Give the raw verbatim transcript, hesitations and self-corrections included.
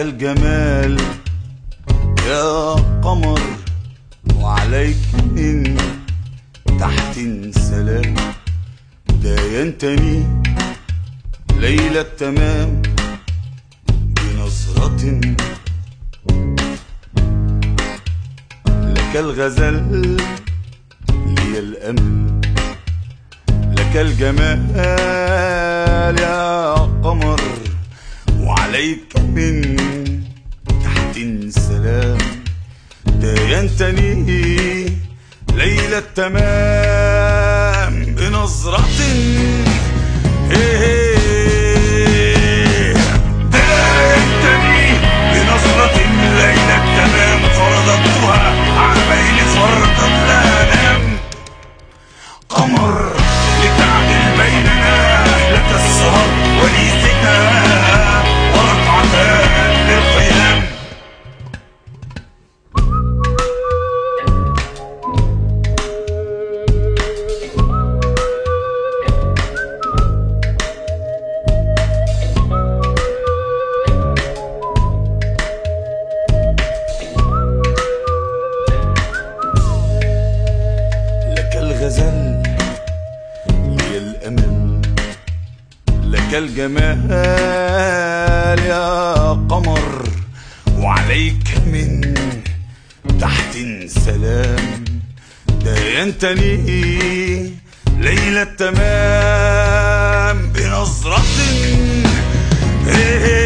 الجمال يا قمر، وعليك من تحت سلام. داينتني ليلة التمام بنظرة، لك الغزل لي الأمل، لك الجمال يا قمر، وعليك من تحت سلام. داينتني ليلة التمام بنظرة، داينتني بنظرة ليلة التمام، فرضتها عامين فرضا لا نام. قمر لتعدل بيننا، لك السهر ولي ختام ورقعتان للقيام. لك الغزل لي الأمل، لك الجمال يا قمر، وعليك من تحت سلام. داينتني ليلة التمام بنظرة